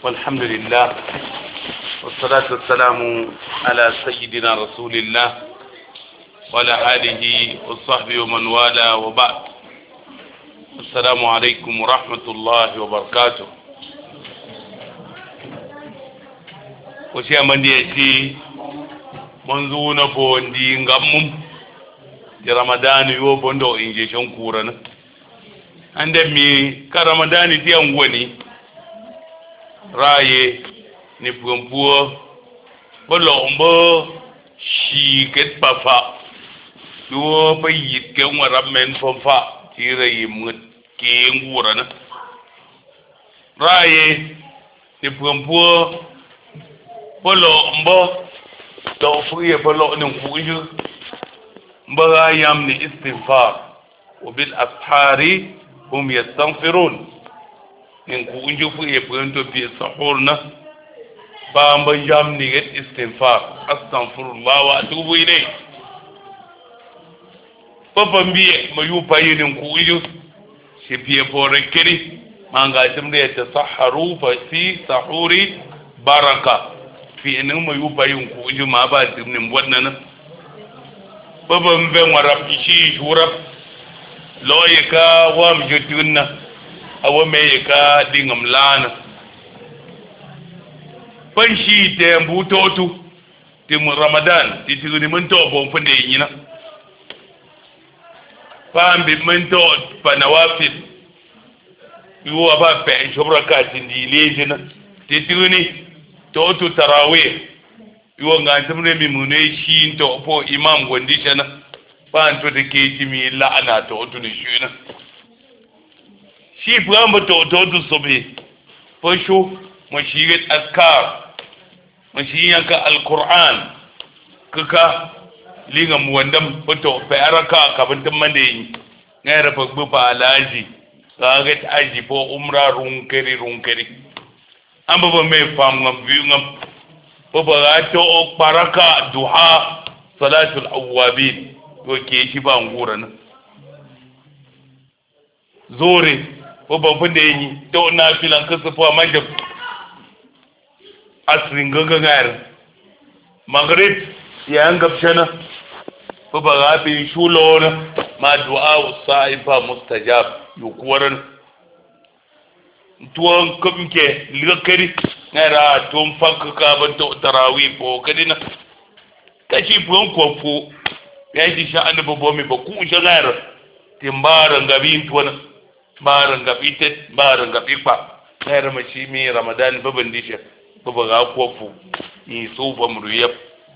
والحمد لله والصلاة والسلام على سيدنا رسول الله وعلى آله وصحبه ومن والاه وبعد. السلام عليكم ورحمة الله وبركاته. وشيء من يأتي منذ بوندي غمم di Ramadan yo bondo injection kurana ande mi ka Ramadan ti angwani raye ni pumpuo bolo mbo shi ket pafa yo pa yit ke ngara men fofa ti rayi mut ke ngurana raye ni pumpuo bolo mbo to fuye bolo ni kuju مبغا يامني استغفار وبالأسحار هم يستغفرون إنكو انجفو يبغنتو في سحورنا بامبا يامني استغفار أستغفر الله وأتوب إليه بابا مبيه ما يوبايو نكو انجو شبيه بوركري مانغا تمري يتسحروا ففي سحوري بركة في إنه ما يوبايو نكو انجو ما بعد من مودنا baba mbe warab ishi shurab loyeka wam jotunna awameyeka dingam lana panshi te mbutotu tim Ramadan tituni mento bon fande yina pambi mento panawafil yuwa ba pe shobraka tindilejina tituni totu tarawih yo nga tamre mi mune shi to po imam gondishana ban to de ke mi la ana to ni shina shi bramba to sobe po sho mo shi get askar mo shi yanka alquran kaka linga mu wandam to fa araka ka bantan mande yi ngara fa bu fa alaji ga get aji po umra runkeri amba ba me fam ngam bi ngam وبغاتو بركة دعاء صلاة الأوابين وكيشي بانغورنا زوري وبفنديني تو نافلان كسفوا مجب أسرين غنغار مغرب يانغب شنا وبغاتي شولونا ما دعاء الصائفة مستجاب يقورن tuwon kumke likakari nara tun fanka kaban tarawi po kadina kashi buwan kwafo ya yi sha'ani babbo mai ba ku shagar timbaran gabi tuwana baran gabi tet baran gabi kwa nara mashi mai ramadan baban disha baba ga kwafo ni so ba mu ruyab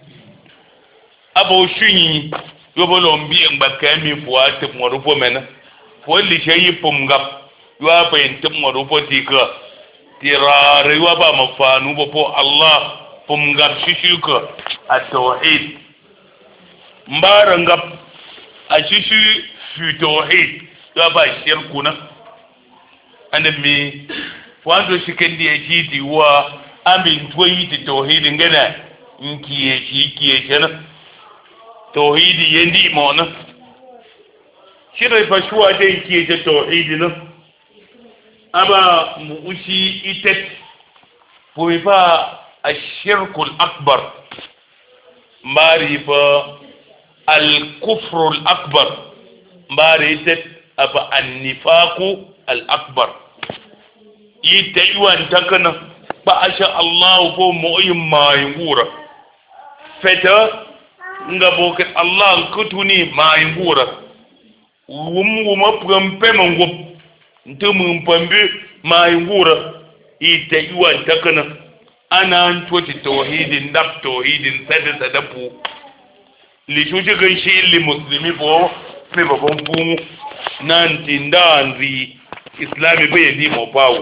abo shunyi yobolo mbiyan bakka mi fuwa tip mo rufo mena fo li shayi pumgap yuwa bayantin marufoti ka tirare yuwa ba mafanu ba po Allah fumgar shishi ka a tawhid mbaran gab a shishi fi tawhid yuwa ba shirku na annan mi wando shikin da ya ci diwa amin tuwayi ta tawhidin gana in kiye na tawhidi yandi ma wani shirai fashuwa dai kiye ta tawhidi na aba mu'ushi itet fuifa الشرك الأكبر معرفة الكفر الأكبر معرفة أبا النفاق الأكبر يتيوان تكنا بأشاء الله فو مؤيم ما ينقورا فتا نغبوك الله كتوني ما ينقورا ومبغم بمنغب ntumun pambe mai ngura ita iwan takana ana antoti tauhidin dab tauhidin sadapu li shuje ganshi li muslimi bo me babon pumu nan tindanzi islami bai di mo bawo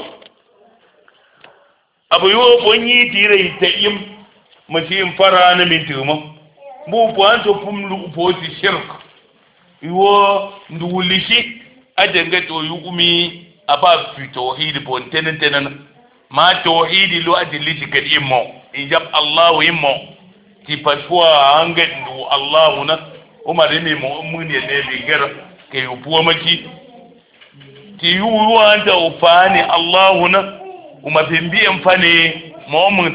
abu yo bonyi dire ita im mashin fara na mintuma bu po anto pumlu po ti shirk yo ndulishi ajenga to yumi aba fi tauhid bon tenen ma tauhid lo adili kad immo injab Allah immo ti patwa anga ndu Allah na umar mi mo mun ne bi gar ke yupuwa maki ti yuwa anta ufani Allah na umapimbi mfane mu'min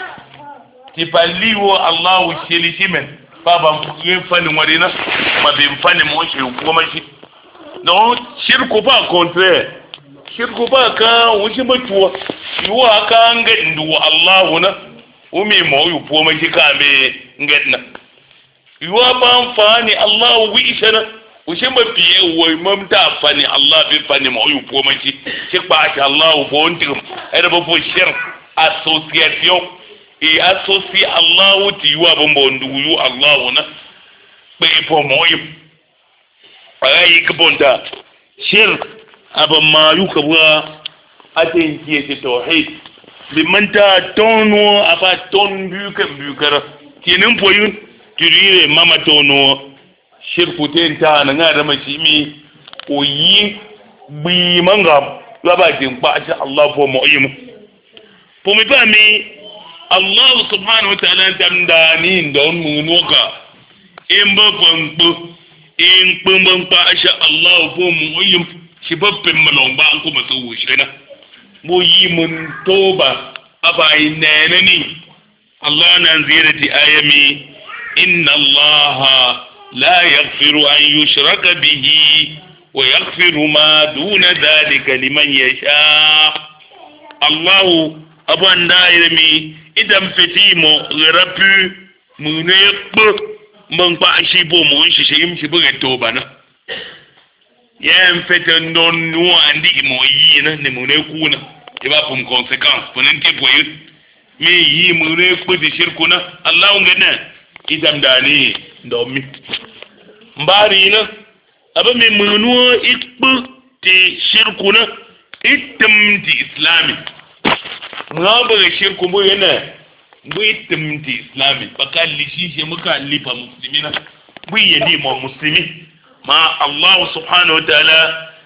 tipaliwo Allahu shelichimen baba mfane mwarina mabimfane moshe ukomashi no shirku ba contraire shirku ba ka wuce batuwa yuwa ka ngandu Allahu na umi mo yu poma jikabe ngadna yuwa ba mfani Allahu wisana wuce mafiye wo mamta fani Allah bi fani mo yu poma ji ba ta Allahu bonti era ba fo shirk association et associé Allahu ti yuwa bombo ndugu Allahu na be po mo yu ay kabonda shirk aba ma yuka bwa atin ki tauhid liman ta tono aba ton bukara kinin poyun tirire mama tono shirku tenta na ngara mashimi oyi bi manga laba din ba ta Allah fo mu'im po mi ba mi Allah subhanahu wa ta'ala tamda ni ndon munoka imba fampo in pumban pa asha Allah fo mu'im shi babban malon ba an kuma tsowo shi na mu yi mun toba abai nenani Allah nan zirati ayami inna Allah la yaghfiru an yushraka bihi wa yaghfiru ma duna dhalika liman yasha Allah aban dairami idan fetimo rapu mu ne mun ba shi bo mun shi buga toba na yen fete non no andi mo yi na ne mo ne ku na e ba pum conséquence ponen te boy mi yi mo ne ko di shirku na Allah ngana idam dani ndo mi mbari na aba mi munu ikbu ti shirku na itam ti islami ngaba shirku mo yana bu itam ti islami bakali shi muka lipa muslimina bu yedi mo muslimi ما الله سبحانه وتعالى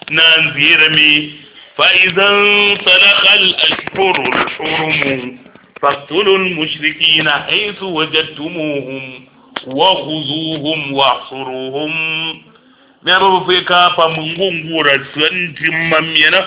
ننذرمي فإذا انسلخ الأشهر الحرم فاقتلوا المشركين حيث وجدتموهم وخذوهم واحصروهم نرى فيك فمنغورا سنتممينا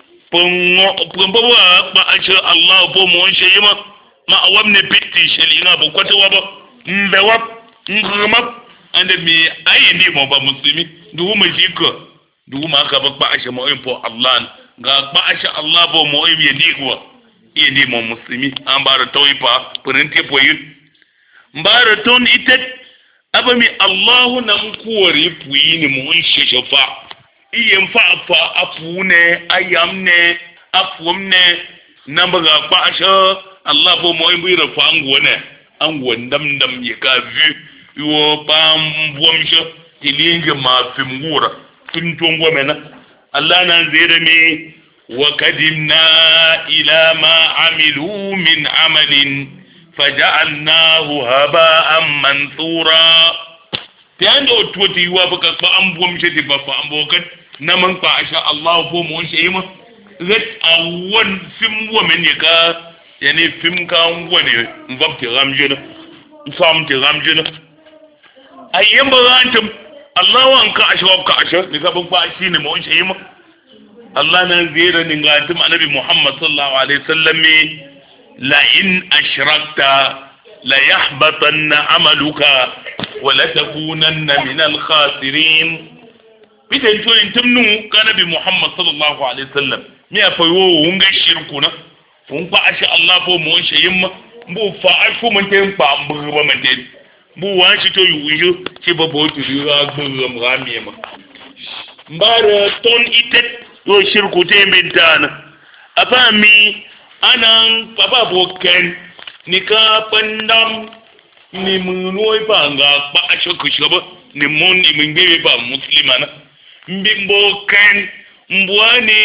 فمبوا بأشر الله بمون شيما ما أوامن بيتي شلينا بكوة وابا مبوا مغمب ande mi ayi ndi mo ba muslimi du ma jiko du ma ka ba asha mo impo Allah ga ba asha Allah bo mo yi ndi ko yi ndi mo muslimi an ba to ipa purinte po yi mbara ton itet abami Allah na mkuwari puyi ni mo sheshofa iye mfa afune ayamne afumne namba ga ba asha Allah bo mo yi ra fa ngone an wondam ye ka vu yo pam bomsho tilinge ma fimgura tuntongo mena Allah nan zere mi wa kadimna ila ma amilu min amalin faja'alnahu haba'an mansura tando tuti wa baka fa am bomsho ti ba fa am bokat naman fa asha Allah bo mo sheyima zat awon fimwo men ka yani fim ka ngone mbabti ramjena famti ramjena ayyan ba zantum Allah wan ka ashwab ka asha ni ka ba shi ne mu shi mu Allah nan zira ni ga tum annabi Muhammad sallallahu alaihi wasallam la in ashrakta la yahbatanna amaluka wa la takunanna min al khasirin bitan to in tumnu ka nabi Muhammad sallallahu alaihi wasallam me ya fayo wunga shirku na wun ba asha Allah bo mu shi mu bu fa ashu mun tem pa mbu ba mun tem bu wanci to yujo ci babo tu ra gbum rami ma mbara ton itet to shirku te mbintana afami anan papa boken nika pandam ni munoi banga ba ashoku shoba ni mon ni mingbe ba muslimana mbimbo ken mbwani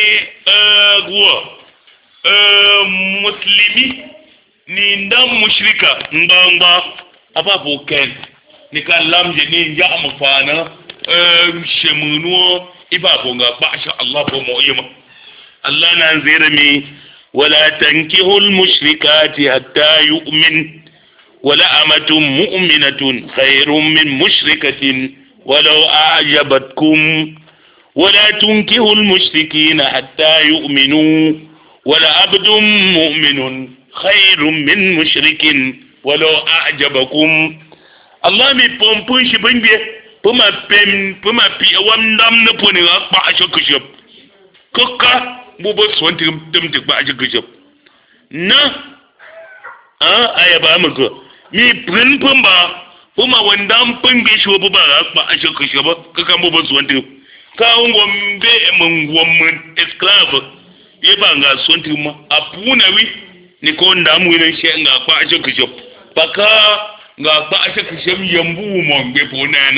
muslimi ni ndam mushrika mbamba ababu ken ni kan lamje ni nja amfana shemunu ibabu nga basha Allah bo moyima Allah nan zirmi wala tankihul mushrikati hatta yu'min wala amatun mu'minatun khairun min mushrikatin walau a'jabatkum ولا تنكحوا المشركين حتى يؤمنوا wala abdun mu'minun khairun min mushrikin walau a'jabakum Allah mi pompun shi bingbe puma pi wam dam na poni ga pa acho kushop kokka bu bo sonti dum tik ba acho kushop na aya ba mu ko mi prin pumba puma wandam pingbe shi bu ba ga pa acho kushop kaka bu bo sonti ka ngombe mun esclave ye ba nga sonti ma apuna wi ni ko ndamu ne she nga pa acho kushop baka nga ba a shaka shem yambu mon be ponana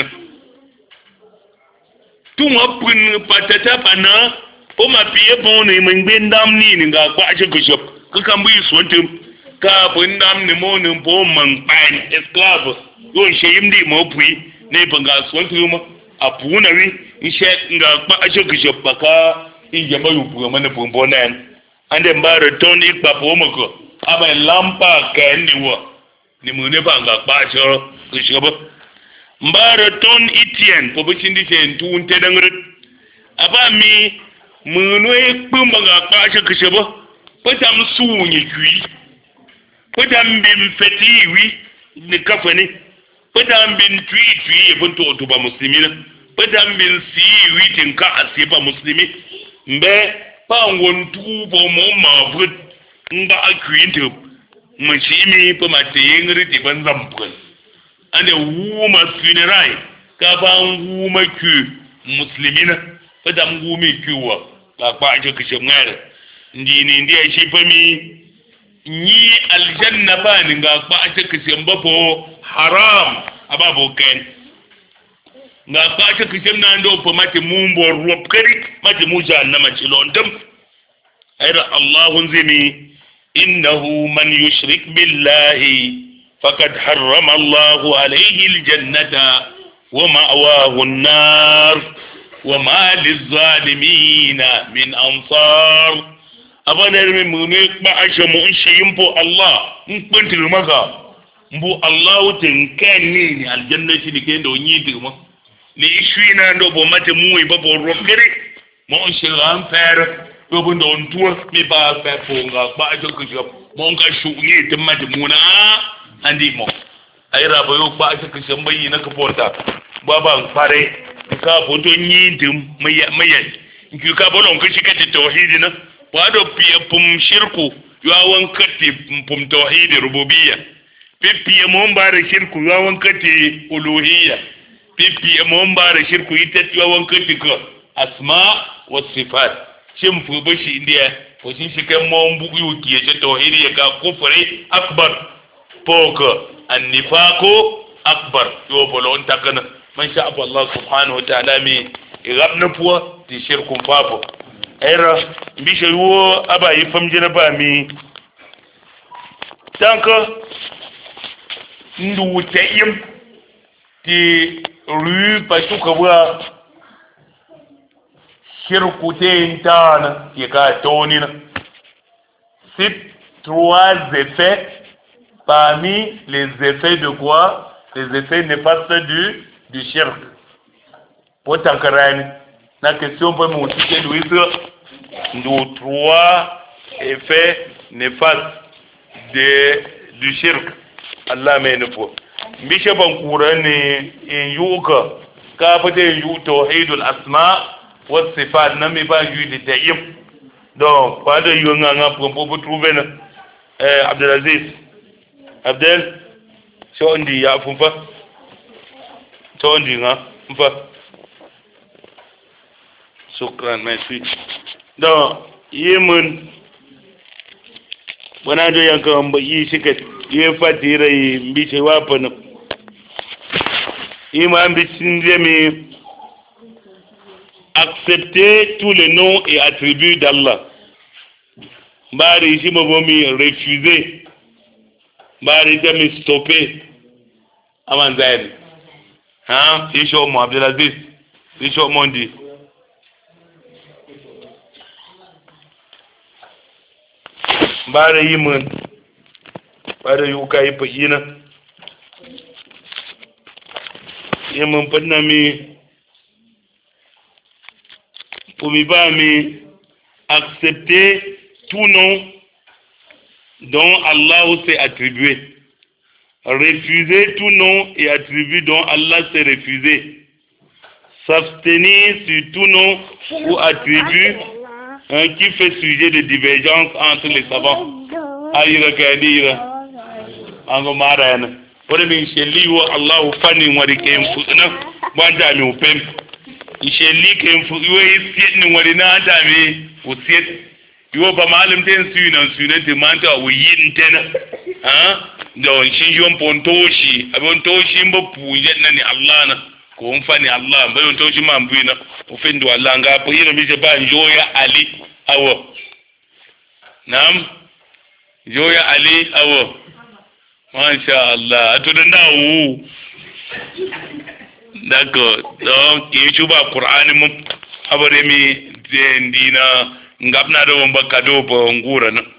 tun apun patata pana o ma piye pone mun be ndam ni nga ba a shaka shop ka kan bu sontum ka bun ndam ni mo ni po man pan esclave yo sheyim di mo pui ne banga sontum apuna wi she nga ba a shaka shop baka in jama yu pu man po ponana ande mbare ton ikpa po mo ko aba lampa ken ni wo ni mune ba nga kpacho kushobo mbara ton itien po bishindi chen tunte dangre aba mi munu ekpumba nga kpacho kushobo patam suunye kwi patam bim feti wi ni kafani patam bin twi ebunto otuba muslimina patam bin si wi tinka asiba muslimi mbe pa ngontu bo mo mavut nga akwintu machimi pa matengri ti ban zampun ande wuma funerai ka ban wuma ku muslimina fa dam wumi kuwa ka pa je kishe ngare ndini ndiye shi fa mi ni aljanna ba ni ga pa je kishe mbapo haram ababo ken nga pa je kishe na ndo pa mati mumbo rop kari mati muja na machilondam ayra allahun zimi إنه من يشرك بالله فقد حرم الله عليه الجنة ومأواه النار وما للظالمين من أنصار أبدا من بعش مؤشي ينبو الله نكبنت المغا مبو الله تنكني الجنة لكي دو نيتك لإشوينا ندو بمات موي بابو ربكري مؤشي غانفر yobun don tuwa mi ba fa ponga ba jo ko mon ka shu ni te mati muna andi mo ay rabo yo ba jo ko sembayi na ko porta baba pare ka boto ni dim mayan ki ka bolon ko shikati tauhid na wa do piye pum shirku yo awan kati pum tauhid rububiyya piye mon bare shirku yo awan kati uluhiyya piye mon bare shirku ita yo awan kati ko asma wa sifat shin fuba shi indiya ko shin shi kan mon bugu yuki ya tauhidi ya ka kufri akbar poko annifaqo akbar yo bolon takana man sha Allah subhanahu wa ta'ala mi igabna puwa ti shirkun fafo era bishe wo aba yi famjina ba mi tanka ndu tayim ti ru pa shuka shirkute tana ki ka toni na c'est trois effets parmi les effets de quoi? Les effets néfastes du shirk. Pour t'encarrer la question pour mon ticket de trois effets néfastes du shirk. Allah m'a une fois. Bisha bankurani in yuka ka fate yu tauhidul asma والصفات نمي با يودي تيم donc pas de yonga nga pour trouver na Abdelaziz Abdel so ndi ya fumfa so ndi nga mfa shukran merci donc yemun wana do yanka mba yi sikat ye fatira yi mbice wapana ima mbice ndemi accepter tous les noms et attributs d'Allah. Bari ici mobomi refuser. Bari ici stopper. Amanzaïd. Hein? Isho mo Abdelaziz. Isho mondi. Bari yimun. Bari yuka yipa yina. Yimun padnami. Pour mi accepter tout nom dont Allah s'est attribué. Refuser tout nom et attribut dont Allah s'est refusé. S'abstenir sur tout nom ou attribut qui fait sujet de divergence entre les savants. Aïra kadira. Ango marana. Pour min sheli wa Allah fani wari kem fudna banda mi upem. Sheli kem fu yo isiet ni wari na atami usiet. Yo ba malam ten sunan te manta wo yin tena. Don shi yon pontoshi abon toshi mbo pujet na ni Allah na ko mfani Allah mbo yon toshi mambuina ofendo Allah ngapo yino mise ba njoya Ali awo nam njoya Ali awo masha Allah atunda wu d'accord donc yuba Qur'an mu abore mi dina ngapna do mbakado bo ngura na